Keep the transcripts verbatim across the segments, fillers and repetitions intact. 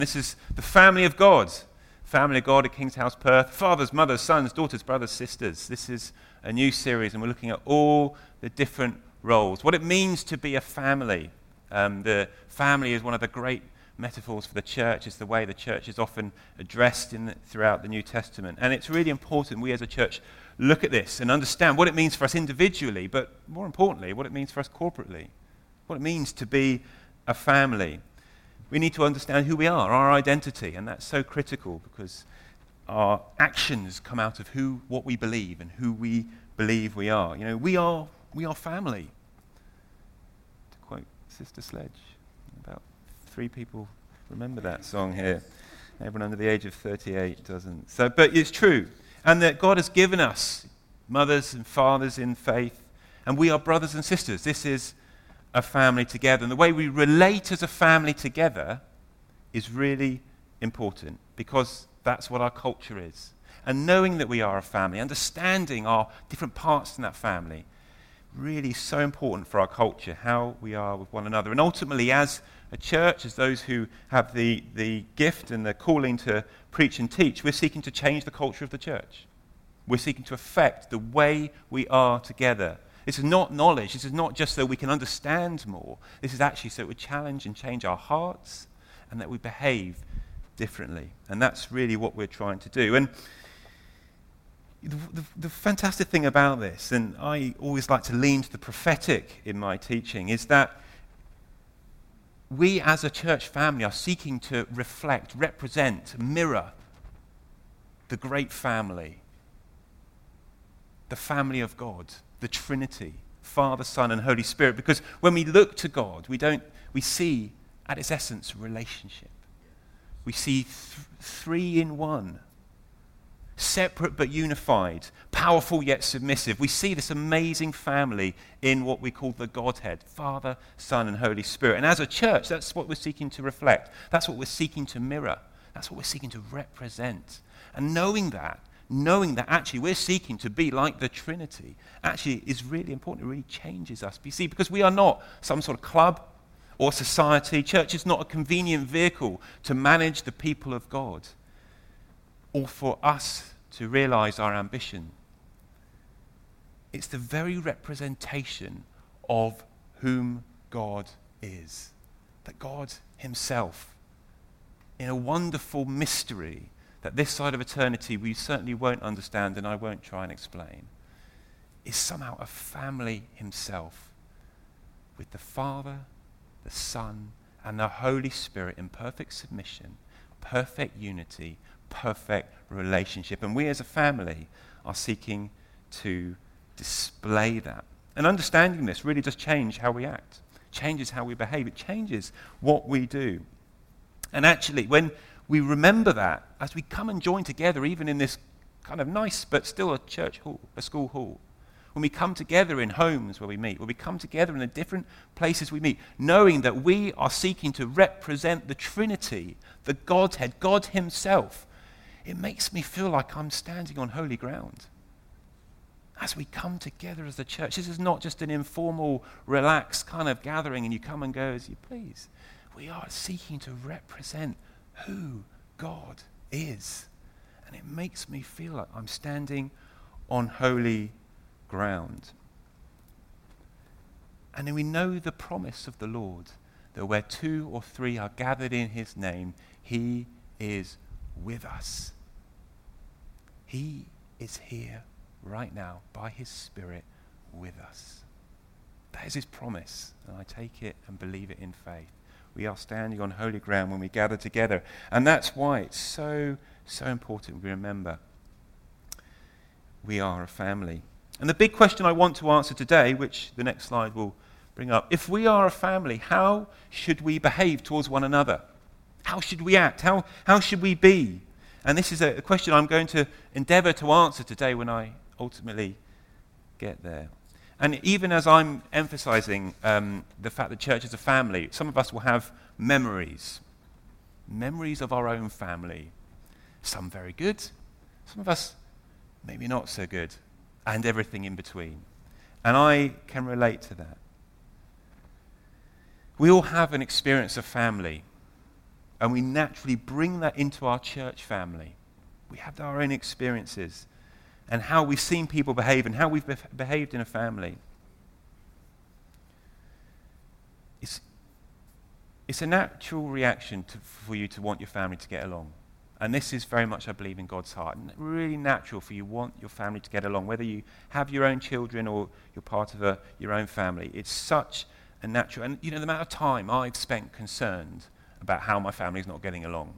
This is the family of God. Family of God at King's House Perth. Fathers, mothers, sons, daughters, brothers, sisters. This is a new series, and we're looking at all the different roles. What it means to be a family. Um, the family is one of the great metaphors for the church. It's the way the church is often addressed in the, throughout the New Testament. And it's really important we as a church look at this and understand what it means for us individually, but more importantly, what it means for us corporately. What it means to be a family. We need to understand who we are, our identity, and that's so critical because our actions come out of who, what we believe and who we believe we are. You know, we are, we are family. To quote Sister Sledge, about three people remember that song here. Everyone under the age of thirty-eight doesn't. So, but it's true, and that God has given us mothers and fathers in faith, and we are brothers and sisters. This is a family together. And the way we relate as a family together is really important because that's what our culture is. And knowing that we are a family, understanding our different parts in that family, really so important for our culture, how we are with one another. And ultimately, as a church, as those who have the, the gift and the calling to preach and teach, we're seeking to change the culture of the church. We're seeking to affect the way we are together. This is not knowledge. This is not just so we can understand more. This is actually so it would challenge and change our hearts and that we behave differently. And that's really what we're trying to do. And the, the, the fantastic thing about this, and I always like to lean to the prophetic in my teaching, is that we as a church family are seeking to reflect, represent, mirror the great family, the family of God. The Trinity, Father, Son, and Holy Spirit. Because when we look to God, we don't. We see, at its essence, relationship. We see th- three in one, separate but unified, powerful yet submissive. We see this amazing family in what we call the Godhead, Father, Son, and Holy Spirit. And as a church, that's what we're seeking to reflect. That's what we're seeking to mirror. That's what we're seeking to represent. And knowing that, knowing that actually we're seeking to be like the Trinity actually is really important. It really changes us. You see, because we are not some sort of club or society. Church is not a convenient vehicle to manage the people of God or for us to realize our ambition. It's the very representation of whom God is. That God himself, in a wonderful mystery, that this side of eternity we certainly won't understand and I won't try and explain, is somehow a family himself with the Father, the Son, and the Holy Spirit in perfect submission, perfect unity, perfect relationship. And we as a family are seeking to display that. And understanding this really does change how we act, changes how we behave, it changes what we do. And actually, when we remember that as we come and join together, even in this kind of nice but still a church hall, a school hall. When we come together in homes where we meet, when we come together in the different places we meet, knowing that we are seeking to represent the Trinity, the Godhead, God himself, it makes me feel like I'm standing on holy ground. As we come together as a church, this is not just an informal, relaxed kind of gathering and you come and go as you please. We are seeking to represent who God is. And it makes me feel like I'm standing on holy ground. And then we know the promise of the Lord, that where two or three are gathered in his name, he is with us. He is here right now by his Spirit with us. That is his promise, and I take it and believe it in faith. We are standing on holy ground when we gather together. And that's why it's so, so important we remember we are a family. And the big question I want to answer today, which the next slide will bring up, if we are a family, how should we behave towards one another? How should we act? How, how should we be? And this is a, a question I'm going to endeavor to answer today when I ultimately get there. And even as I'm emphasizing um, the fact that church is a family, some of us will have memories. Memories of our own family. Some very good, some of us maybe not so good, and everything in between. And I can relate to that. We all have an experience of family. And we naturally bring that into our church family. We have our own experiences and how we've seen people behave and how we've be- behaved in a family. It's, it's a natural reaction to, for you to want your family to get along. And this is very much, I believe, in God's heart. And really natural for you want your family to get along, whether you have your own children or you're part of a, your own family. It's such a natural, and you know, the amount of time I've spent concerned about how my family's not getting along.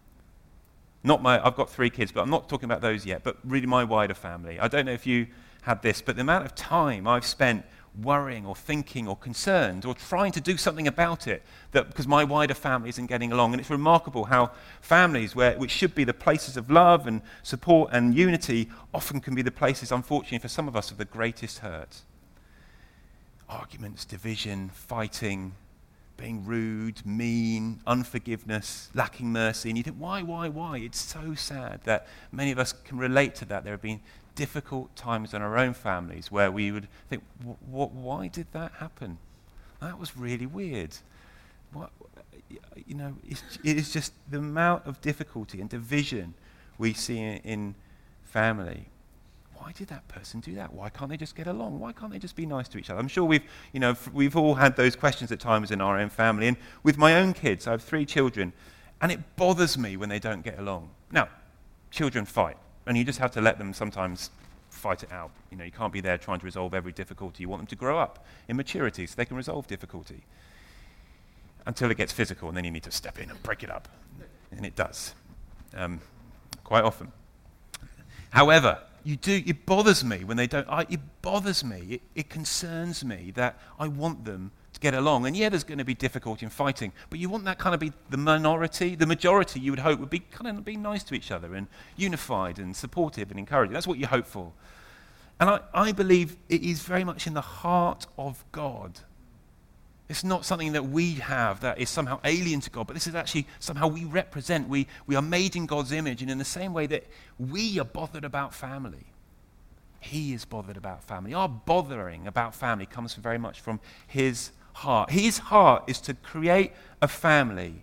Not my, I've got three kids, but I'm not talking about those yet, but really my wider family. I don't know if you had this, but the amount of time I've spent worrying or thinking or concerned or trying to do something about it, that because my wider family isn't getting along. And it's remarkable how families, where which should be the places of love and support and unity, often can be the places, unfortunately, for some of us, of the greatest hurt. Arguments, division, fighting, being rude, mean, unforgiveness, lacking mercy. And you think, why, why, why? It's so sad that many of us can relate to that. There have been difficult times in our own families where we would think, what, why did that happen? That was really weird. What, you know, it's, it is just the amount of difficulty and division we see in, in family. Why did that person do that? Why can't they just get along? Why can't they just be nice to each other? I'm sure we've, you know, f- we've all had those questions at times in our own family. And with my own kids, I have three children, and it bothers me when they don't get along. Now, children fight, and you just have to let them sometimes fight it out. You know, you can't be there trying to resolve every difficulty. You want them to grow up in maturity so they can resolve difficulty until it gets physical, and then you need to step in and break it up. And it does, um, quite often. However, You do. It bothers me when they don't. I, it bothers me. It, it concerns me that I want them to get along. And yeah, there's going to be difficulty in fighting, but you want that kind of be the minority. The majority, you would hope, would be kind of be nice to each other and unified and supportive and encouraging. That's what you hope for. And I, I believe it is very much in the heart of God. It's not something that we have that is somehow alien to God, but this is actually somehow we represent. We, we are made in God's image, and in the same way that we are bothered about family, He is bothered about family. Our bothering about family comes very much from His heart. His heart is to create a family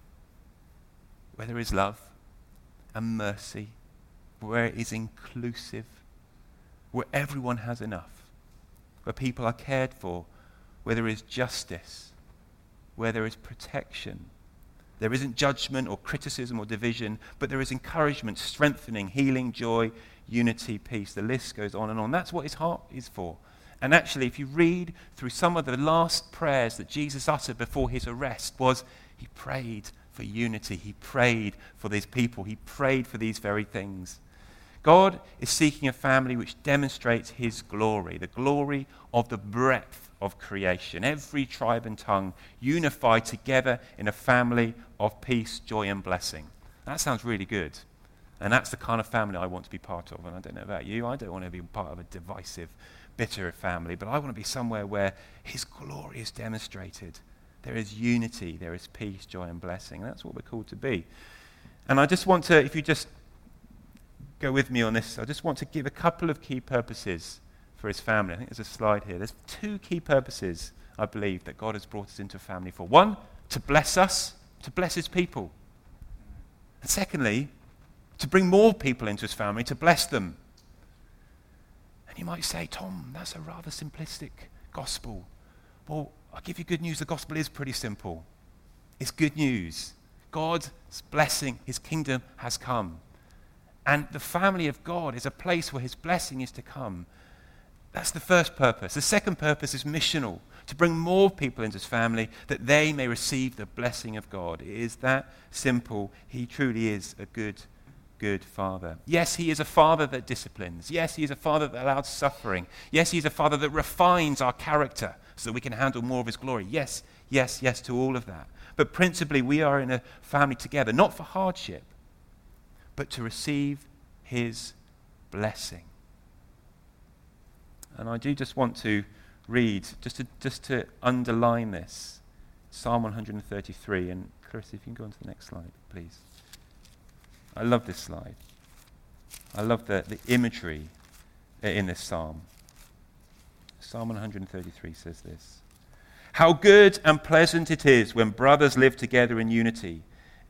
where there is love and mercy, where it is inclusive, where everyone has enough, where people are cared for, where there is justice, where there is protection. There isn't judgment or criticism or division, but there is encouragement, strengthening, healing, joy, unity, peace. The list goes on and on. That's what his heart is for. And actually, if you read through some of the last prayers that Jesus uttered before his arrest, was he prayed for unity. He prayed for these people. He prayed for these very things. God is seeking a family which demonstrates his glory, the glory of the breadth of creation, every tribe and tongue unified together in a family of peace, joy, and blessing. That sounds really good. And that's the kind of family I want to be part of. And I don't know about you, I don't want to be part of a divisive, bitter family, but I want to be somewhere where his glory is demonstrated. There is unity, there is peace, joy, and blessing. That's what we're called to be. And I just want to, if you just go with me on this, I just want to give a couple of key purposes for his family. I think there's a slide here. There's two key purposes, I believe, that God has brought us into a family for. One, to bless us, to bless his people. And secondly, to bring more people into his family, to bless them. And you might say, Tom, that's a rather simplistic gospel. Well, I'll give you good news. The gospel is pretty simple. It's good news. God's blessing, his kingdom has come. And the family of God is a place where his blessing is to come. That's the first purpose. The second purpose is missional, to bring more people into his family that they may receive the blessing of God. It is that simple. He truly is a good, good father. Yes, he is a father that disciplines. Yes, he is a father that allows suffering. Yes, he is a father that refines our character so that we can handle more of his glory. Yes, yes, yes to all of that. But principally, we are in a family together, not for hardship, but to receive his blessing. And I do just want to read, just to just to underline this, Psalm one thirty-three. And Clarissa, if you can go on to the next slide, please. I love this slide. I love the, the imagery in this psalm. Psalm one thirty-three says this: How good and pleasant it is when brothers live together in unity.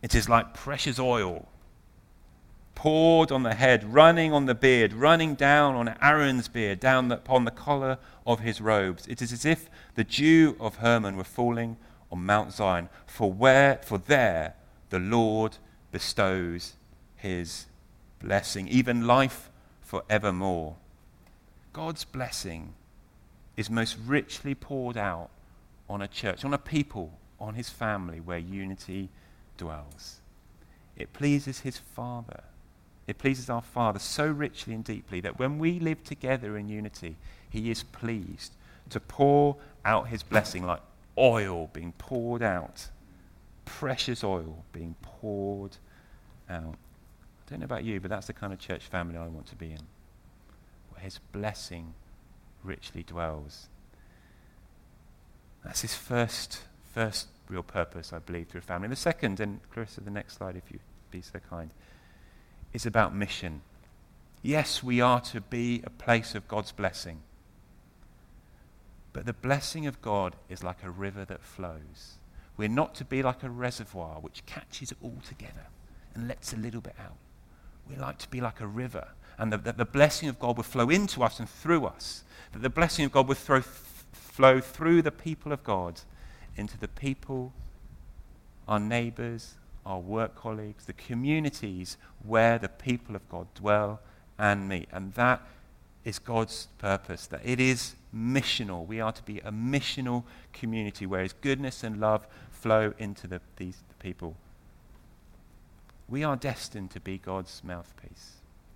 It is like precious oil poured on the head, running on the beard, running down on Aaron's beard, down the, upon the collar of his robes. It is as if the dew of Hermon were falling on Mount Zion, for where, for there the Lord bestows his blessing, even life forevermore. God's blessing is most richly poured out on a church, on a people, on his family where unity dwells. It pleases his Father. It pleases our Father so richly and deeply that when we live together in unity, he is pleased to pour out his blessing like oil being poured out, precious oil being poured out. I don't know about you, but that's the kind of church family I want to be in, where his blessing richly dwells. That's his first, first real purpose, I believe, through family. The second, and Clarissa, the next slide, if you'd be so kind, is about mission. Yes, we are to be a place of God's blessing. But the blessing of God is like a river that flows. We're not to be like a reservoir which catches it all together and lets a little bit out. We like to be like a river, and that the, the blessing of God will flow into us and through us. That the blessing of God will throw, f- flow through the people of God into the people, our neighbours, our work colleagues, the communities where the people of God dwell and meet. And that is God's purpose, that it is missional. We are to be a missional community where his goodness and love flow into the, these the people. We are destined to be God's mouthpiece.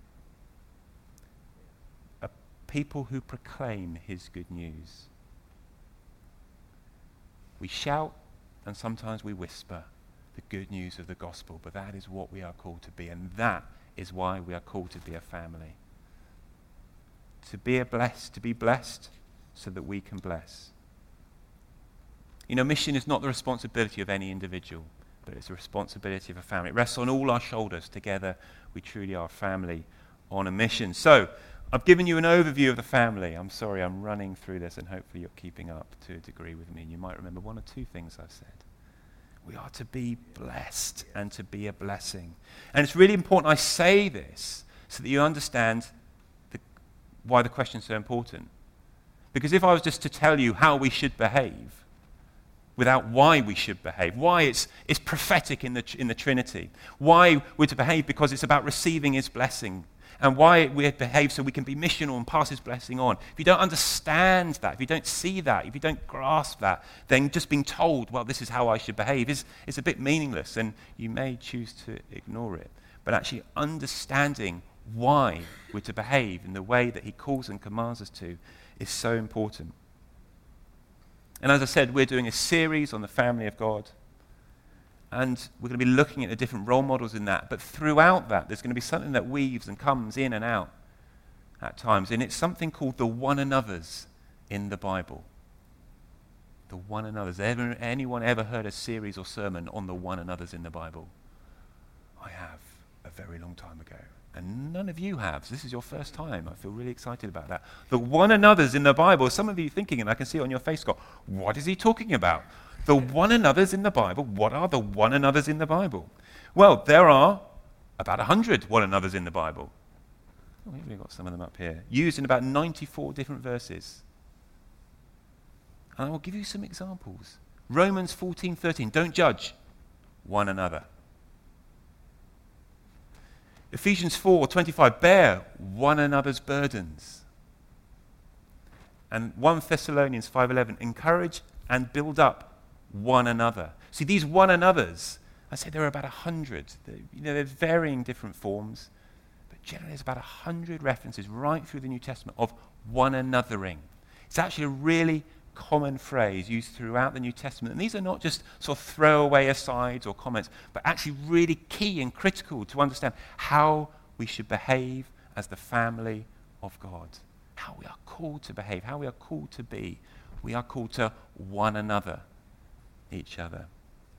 A people who proclaim his good news. We shout and sometimes we whisper the good news of the gospel, but that is what we are called to be, and that is why we are called to be a family. To be a blessed, to be blessed so that we can bless. You know, mission is not the responsibility of any individual, but it's the responsibility of a family. It rests on all our shoulders. Together, we truly are a family on a mission. So, I've given you an overview of the family. I'm sorry, I'm running through this, and hopefully you're keeping up to a degree with me. You might remember one or two things I've said. We are to be blessed and to be a blessing. And it's really important I say this so that you understand the, why the question is so important. Because if I was just to tell you how we should behave, without why we should behave, why it's, it's prophetic in the, in the Trinity, why we're to behave because it's about receiving his blessing, and why we behave so we can be missional and pass his blessing on. If you don't understand that, if you don't see that, if you don't grasp that, then just being told, well, this is how I should behave, is, is a bit meaningless, and you may choose to ignore it. But actually understanding why we're to behave in the way that he calls and commands us to is so important. And as I said, we're doing a series on the family of God. And we're going to be looking at the different role models in that. But throughout that, there's going to be something that weaves and comes in and out at times. And it's something called the one another's in the Bible. The one another's. Ever, anyone ever heard a series or sermon on the one another's in the Bible? I have, a very long time ago. And none of you have. So this is your first time. I feel really excited about that. The one another's in the Bible. Some of you thinking, and I can see it on your face, go, what is he talking about? The one another's in the Bible. What are the one another's in the Bible? Well, there are about one hundred one another's in the Bible. Oh, we've got some of them up here. Used in about ninety-four different verses. And I will give you some examples. Romans fourteen thirteen, don't judge one another. Ephesians four twenty-five, bear one another's burdens. And First Thessalonians five eleven, encourage and build up one another. See, these one another's, I say there are about a hundred. You know, they're varying different forms, but generally there's about a hundred references right through the New Testament of one anothering. It's actually a really common phrase used throughout the New Testament. And these are not just sort of throwaway asides or comments, but actually really key and critical to understand how we should behave as the family of God. How we are called to behave, how we are called to be. We are called to one another, each other.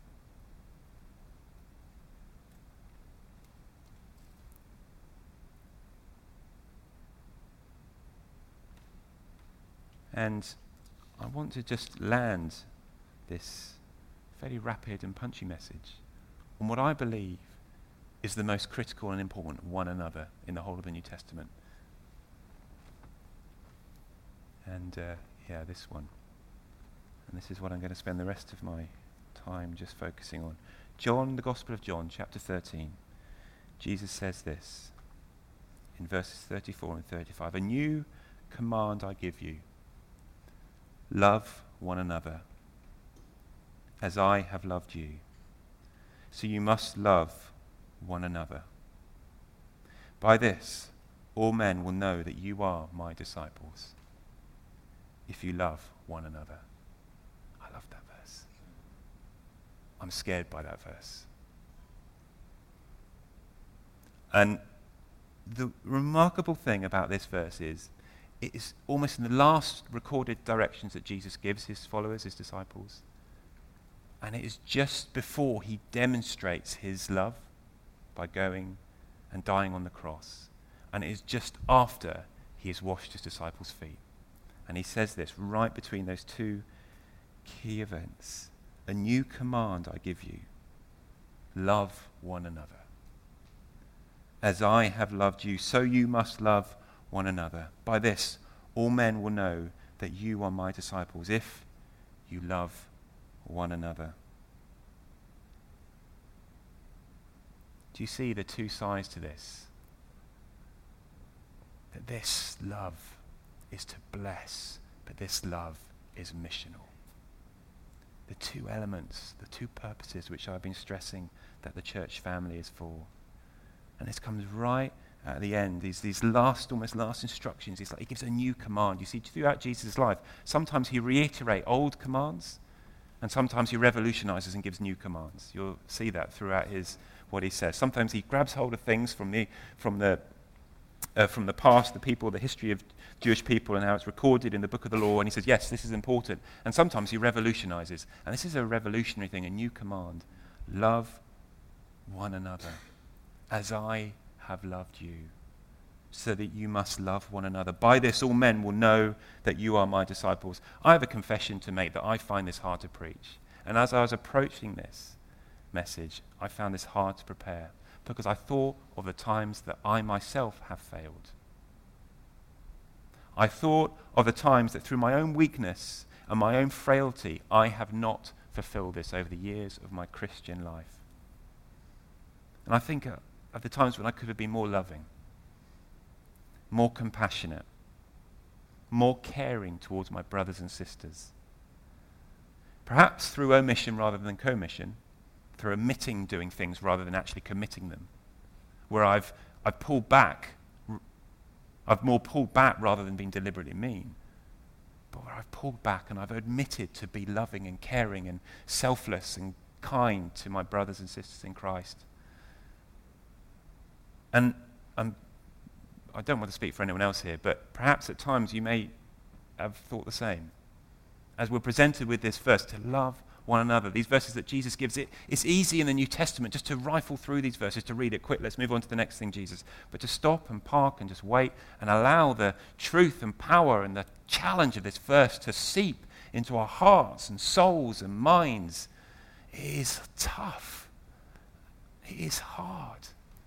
And I want to just land this very rapid and punchy message on what I believe is the most critical and important one another in the whole of the New Testament. And uh, yeah, this one. And this is what I'm going to spend the rest of my time just focusing on. John, the Gospel of John, chapter thirteen. Jesus says this in verses thirty-four and thirty-five. A new command I give you. Love one another as I have loved you. So you must love one another. By this, all men will know that you are my disciples, if you love one another. I love that verse. I'm scared by that verse. And the remarkable thing about this verse is, it is almost in the last recorded directions that Jesus gives his followers, his disciples. And it is just before he demonstrates his love by going and dying on the cross. And it is just after he has washed his disciples' feet. And he says this right between those two key events. A new command I give you. Love one another. As I have loved you, so you must love one another. By this, all men will know that you are my disciples, if you love one another. Do you see the two sides to this? That this love is to bless, but this love is missional. The two elements, the two purposes which I've been stressing that the church family is for. And this comes right at the end, these, these last, almost last instructions. It's like he gives a new command. You see, throughout Jesus' life, sometimes he reiterates old commands, and sometimes he revolutionizes and gives new commands. You'll see that throughout his what he says. Sometimes he grabs hold of things from the from the uh, from the past, the people, the history of Jewish people, and how it's recorded in the book of the law, and he says, yes, this is important. And sometimes he revolutionizes, and this is a revolutionary thing, a new command: love one another, as I have loved you, so that you must love one another. By this all men will know that you are my disciples. I have a confession to make that I find this hard to preach. And as I was approaching this message, I found this hard to prepare, because I thought of the times that I myself have failed. I thought of the times that through my own weakness and my own frailty, I have not fulfilled this over the years of my Christian life. And I think uh, of the times when I could have been more loving, more compassionate, more caring towards my brothers and sisters. Perhaps through omission rather than commission, through omitting doing things rather than actually committing them, where I've I've pulled back, I've more pulled back rather than being deliberately mean, but where I've pulled back and I've admitted to be loving and caring and selfless and kind to my brothers and sisters in Christ. And I'm, I don't want to speak for anyone else here, but perhaps at times you may have thought the same. As we're presented with this verse, to love one another, these verses that Jesus gives, it, it's easy in the New Testament just to rifle through these verses, to read it quick. Let's move on to the next thing, Jesus. But to stop and park and just wait and allow the truth and power and the challenge of this verse to seep into our hearts and souls and minds is tough. It is hard.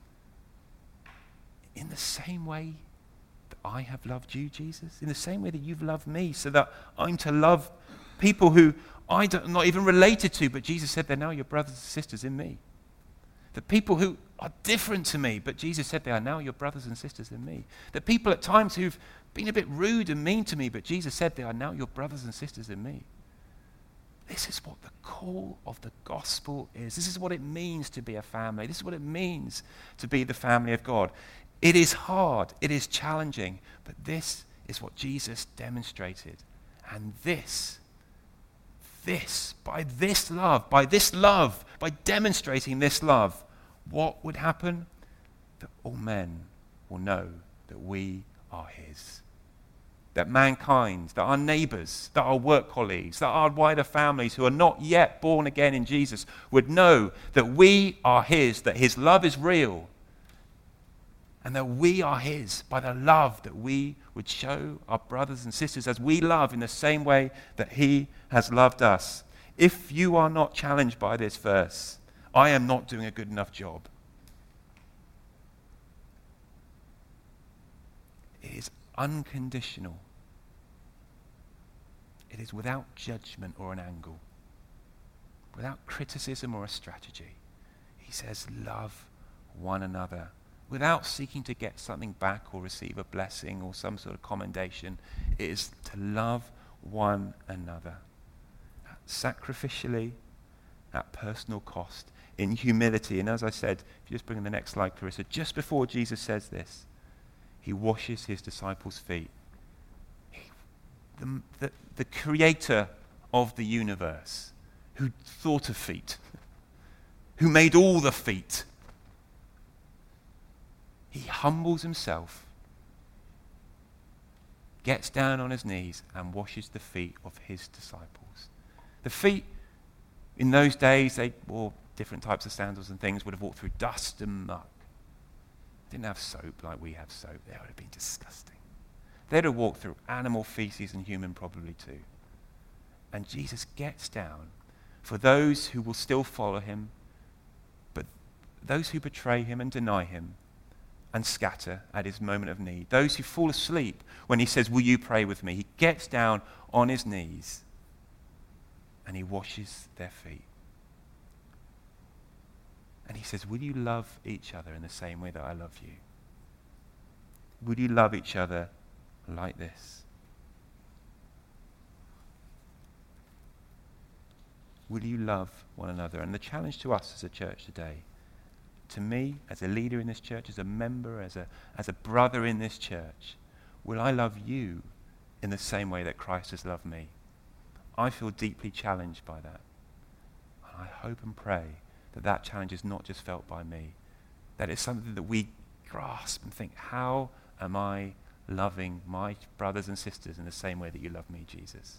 In the same way that I have loved you, Jesus, in the same way that you've loved me, so that I'm to love people who I don't, I'm not even related to, but Jesus said they're now your brothers and sisters in me. The people who are different to me, but Jesus said they are now your brothers and sisters in me. The people at times who've been a bit rude and mean to me, but Jesus said they are now your brothers and sisters in me. This is what the call of the gospel is. This is what it means to be a family. This is what it means to be the family of God. It is hard, it is challenging, but this is what Jesus demonstrated. And this, this, by this love, by this love, by demonstrating this love, what would happen? That all men will know that we are his. That mankind, that our neighbors, that our work colleagues, that our wider families who are not yet born again in Jesus would know that we are his, that his love is real, and that we are his by the love that we would show our brothers and sisters as we love in the same way that he has loved us. If you are not challenged by this verse, I am not doing a good enough job. It is unconditional. It is without judgment or an angle, without criticism or a strategy. He says, love one another, without seeking to get something back or receive a blessing or some sort of commendation. It is to love one another, sacrificially, at personal cost, in humility. And as I said, if you just bring in the next slide, Clarissa, just before Jesus says this, he washes his disciples' feet. He, the, the, the creator of the universe, who thought of feet, who made all the feet, he humbles himself, gets down on his knees and washes the feet of his disciples. The feet, in those days, they wore different types of sandals and things, would have walked through dust and muck. Didn't have soap like we have soap. That would have been disgusting. They'd have walked through animal feces and human probably too. And Jesus gets down for those who will still follow him, but those who betray him and deny him and scatter at his moment of need, those who fall asleep when he says, will you pray with me? He gets down on his knees and he washes their feet. And he says, will you love each other in the same way that I love you? Will you love each other like this? Will you love one another? And the challenge to us as a church today, to me, as a leader in this church, as a member, as a, as a brother in this church, will I love you in the same way that Christ has loved me? I feel deeply challenged by that. And I hope and pray that that challenge is not just felt by me, that it's something that we grasp and think, how am I loving my brothers and sisters in the same way that you love me, Jesus?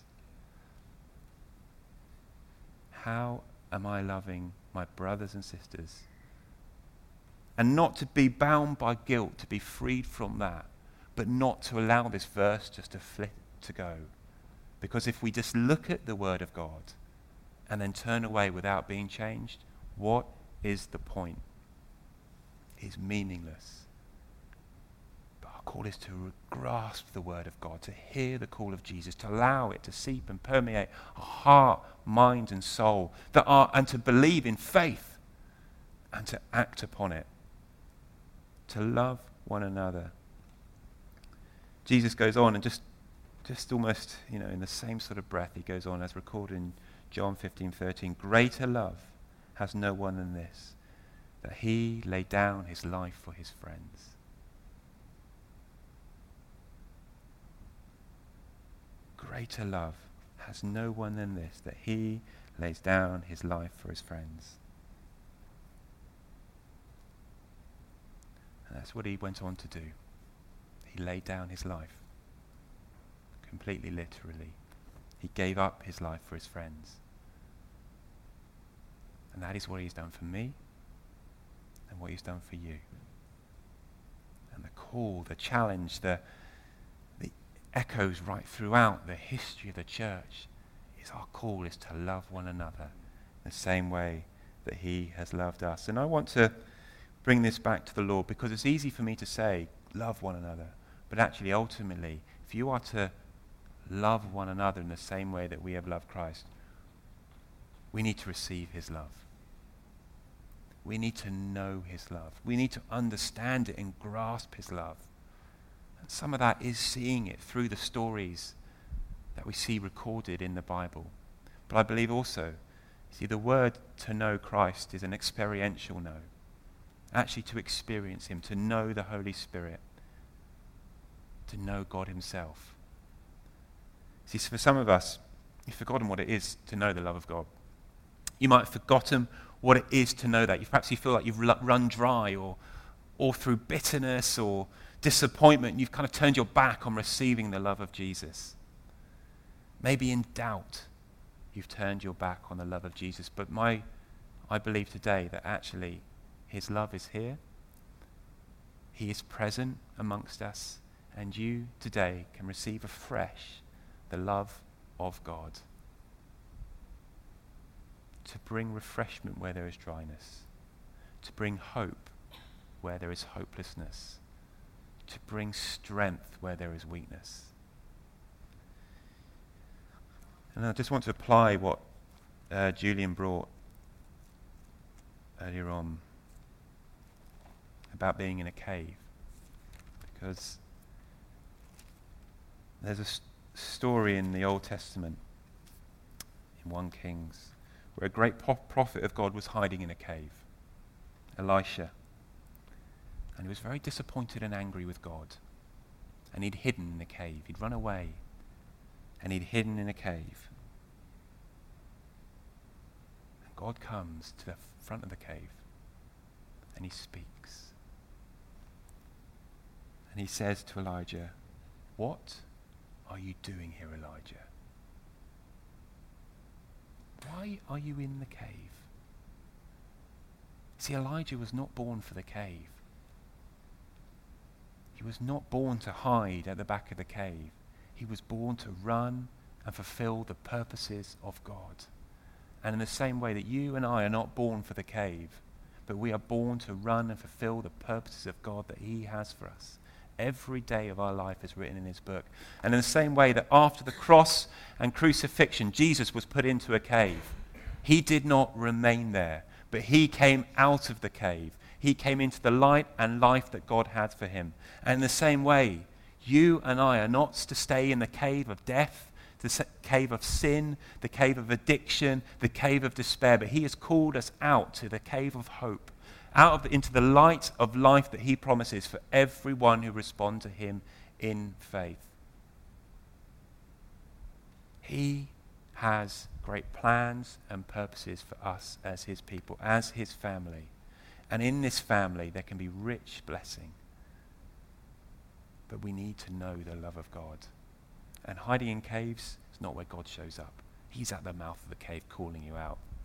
How am I loving my brothers and sisters? And not to be bound by guilt, to be freed from that, but not to allow this verse just to flit to go. Because if we just look at the Word of God and then turn away without being changed, what is the point? It's meaningless. But our call is to grasp the Word of God, to hear the call of Jesus, to allow it to seep and permeate our heart, mind, and soul, that are, and to believe in faith and to act upon it, to love one another. Jesus goes on and just, just almost, you know, in the same sort of breath, he goes on as recorded in John fifteen thirteen, greater love has no one than this, that he laid down his life for his friends. Greater love has no one than this, that he lays down his life for his friends. And that's what he went on to do. He laid down his life, completely literally. He gave up his life for his friends. And that is what he's done for me and what he's done for you. And the call, the challenge, the, the echoes right throughout the history of the church is our call is to love one another in the same way that he has loved us. And I want to bring this back to the Lord, because it's easy for me to say, love one another. But actually, ultimately, if you are to love one another in the same way that we have loved Christ, we need to receive his love. We need to know his love. We need to understand it and grasp his love. And some of that is seeing it through the stories that we see recorded in the Bible. But I believe also, see, the word to know Christ is an experiential know. Actually to experience him, to know the Holy Spirit, to know God himself. See, for some of us, you've forgotten what it is to know the love of God. You might have forgotten what it is to know that. You perhaps you feel like you've run dry, or, or through bitterness or disappointment, you've kind of turned your back on receiving the love of Jesus. Maybe in doubt, you've turned your back on the love of Jesus. But my, I believe today that actually his love is here. He is present amongst us, and you today can receive afresh the love of God. to bring refreshment where there is dryness, to bring hope where there is hopelessness, to bring strength where there is weakness. And I just want to apply what uh, Julian brought earlier on about being in a cave, because there's a st- story in the Old Testament, in First Kings, where a great po- prophet of God was hiding in a cave, Elisha. And he was very disappointed and angry with God. And he'd hidden in a cave. He'd run away. And he'd hidden in a cave. And God comes to the front of the cave. And he speaks. And he says to Elijah, "What are you doing here, Elijah? Why are you in the cave?" See, Elijah was not born for the cave. He was not born to hide at the back of the cave. He was born to run and fulfill the purposes of God. And in the same way that you and I are not born for the cave, but we are born to run and fulfill the purposes of God that he has for us. Every day of our life is written in his book. And in the same way that after the cross and crucifixion, Jesus was put into a cave. He did not remain there, but he came out of the cave. He came into the light and life that God had for him. And in the same way, you and I are not to stay in the cave of death, the cave of sin, the cave of addiction, the cave of despair, but he has called us out to the cave of hope, out of the, into the light of life that he promises for everyone who responds to him in faith. He has great plans and purposes for us as his people, as his family. And in this family, there can be rich blessing. But we need to know the love of God. And hiding in caves is not where God shows up. He's at the mouth of the cave calling you out.